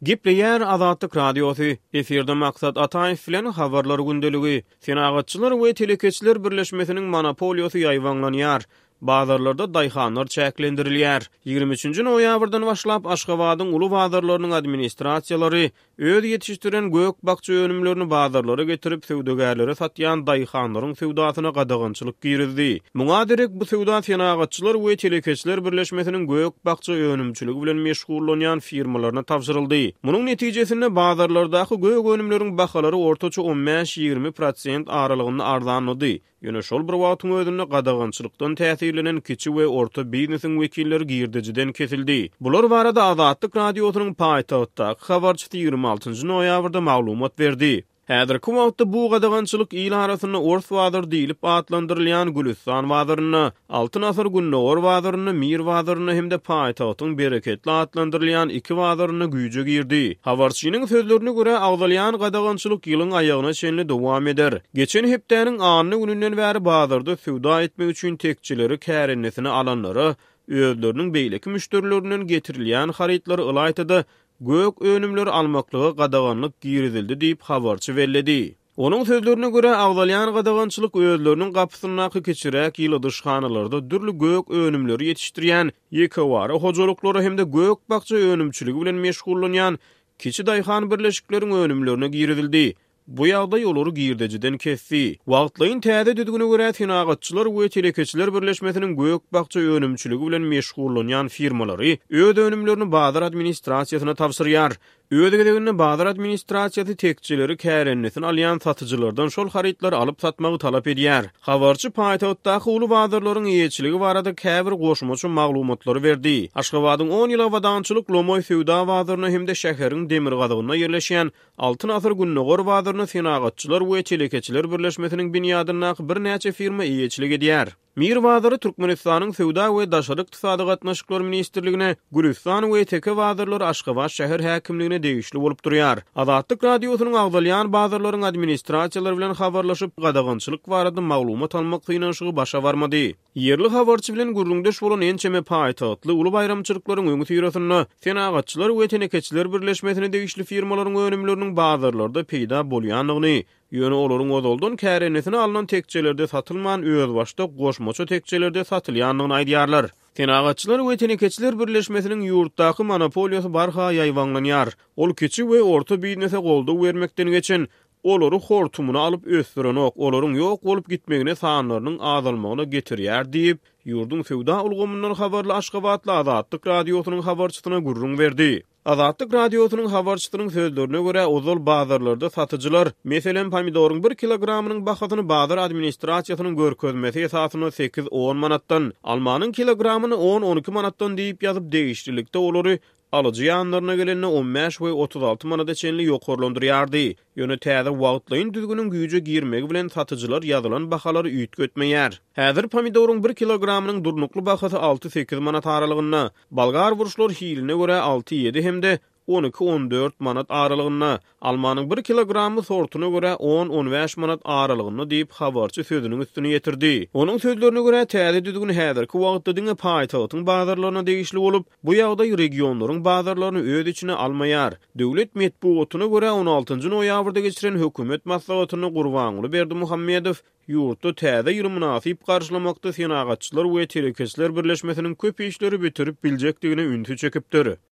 Gipleyer Azatlyk Radiosu, efirde maksat Ataýew bilen habarlar gündeligi, senagatçylar we telekeçiler birleşmesiniň monopoliýasy ýaýwanlanýar. Bazarlarda daýhanlar çäklendirilýär. 23-nji noýabrdan başlap Aşgabatyň uly bazarlarynyň administrasiýalary öz ýetişdiren gök bakça önümlerini bazarlara getirip söwdegärlere satýan daýhanlaryň söwdasyna gadagynçylyk girizdi. Muňa derek bu söwda senagatçylar we telekeçiler birleşmesiniň gök bakça önümçiligi bilen meşgullanýan firmalaryna tapşyryldy. Munyň netijesinde bazarlardaky gök önümleriň bahalary ortaça 15-20% aralygynda arzanlady. Ýöne şol bir wagtyň özünde gadagynçylykdan täsirlenen kiçi we orta biznesiň wekilleri girdijiden kesildi. Bular barada Azatlyk Radiosynyň paýtagtdaky habarçysy 26-njy noýabrda maglumat berdi. Häzirki wagtda bu gadagynçylyk il arasyna Ors wadyr diýilip atlandyrylýan Gülistan wadyryny, Altyn asar Günnowar wadyryny, Mir wadyryny hemde paýtagtyň bereketli atlandyrylýan iki wadyryny güýje girdi. Habarçynyň sözlerine görä agdalýan gadagynçylyk ýylyň aýagyna çenli dowam eder. Geçen hepdäniň anyny gününden bäri bazarda söwda etmek üçin tekçileri kärennesini alanlara özleriniň beýleki müşterilerinden getirilýän harytlary ylaýtdy. Gök önümleri almaklygy gadaganlyk girizildi diýip habarçy belledi. Onuň sözlerine görä agdalýan gadagançylyk özleriniň gapysynaky keçirek ýyly dyşhanalarda dürli gök önümleri ýetişdirýän, ýekewara hojalyklary hemde gök bakça önümçiligi bilen meşgullanýan kiçi daýhan birleşikleriň önümlerine girizildi. Bu ýagdaý olary girdejiden kesdi. Wagtlaryň täze düdügüne görä senagatçylar we telekeçiler birleşmesiniň gök bakça önümçiligi bilen meşgullanýan firmalary öz önümlerini bazar administrasiýasyna tapşyrýar. Ödegedegini bazar administrasiýasy tekçileri kärennesini alýan satyjylardan şol harytlary alyp satmagy talap edýär. Habarçy paýtagtdaky uly bazarlaryň ýetişiligi barada käbir goşmaçy maglumatlary berdi. Aşgabatyň 10 ýyl wadançylyk Lomoy Söwda bazaryny hemde şäheriň demir gadagyna ýerleşýän Altyn asar Günnowar bazaryny senagatçylar we telekeçiler birleşmesiniň binýadyna bir näçe firma ýetişilik edýär. Mir bazary Türkmenistanyň Söwda we daşary ykdysady gatnaşyklar ministrligine, Gülistan we teke bazarlar Aşgabat şäher häkimligine degişli bolup durýar. Azatlyk Radiosynyň agdalýan bazarlaryň administrasiýalary bilen habarlaşyp gadagynçylyk barada maglumat almak kynanşygy başa barmady. Yerli habarçy bilen gurrundeş bolan ençeme paýtagtly uly bayramçylyklaryň öňü ýüresinne senagatçylar we telekeçiler birleşmesine degişli firmalaryň önümleriniň bazarlarda peýda bolýanlygyny, ýöne olaryň odoldan kärennesini alynan tekçelerde satylman öz başda goşmaça tekçelerde satylýanlygyny aýdýarlar. Senagatçylar we telekeçiler birleşmesiniň ýurtdaky monopoliýasy barha ýaýwanlanýar. Ol kiçi we orta biznese goldaw bermekden geçen olary hortumuna alyp ösdürenok, olaryň ýok bolup gitmegine sanlarynyň azalmagyna getirýär diýip ýurdun Söwda ulgamyndan habarly Aşgabatly Azatlyk Radiosynyň habarçysyna gurrun berdi. Azatlyk Radiosynyň habarçysynyň sözlerine görä ozal bazarlarda satyjylar, meselen pomidoryň 1 kilogramynyň bahasyny bazar administrasiýasynyň görkezmesi esasyna 8-10 manatdan, almanyň kilogramyny 10-12 manatdan diýip ýazyp degişdilikde olary alıcı ýanlaryna gelende 15 we 36 manada çenli ýokarlandyrýardy. Ýöne täze wagtlaryň düzgünüň güýje girmegi bilen satyjylar ýazylan bahalary üýtgetmeýär. Häzir pomidoryň 1 kilogramynyň durnukly bahasy 6-8 manat aralygynda, balgar buruşlar hiline görä 6-7 hemde 12-14 manat aralygynda, almanyň 1 kilogramy sortuna görä 10-15 manat aralygynda diýip habarçy sözüniň üstüne ýetirdi. Onuň sözlerine görä täze düzgün häzirki wagtda diňe paýtagtyň bazarlaryna degişli bolup, bu ýagdaý regionlaryň bazarlaryny öz içine almaýar. Döwlet medeniýetine görä 16-njy noýabrda geçiren hökümet maslahatyny Gurbanuly Berdimuhammedow ýurtda täze ýyly münasip garşylamakda senagatçylar we telekeçiler birleşmesiniň köp işleri bitirip biljekdigine üntü çekipdir.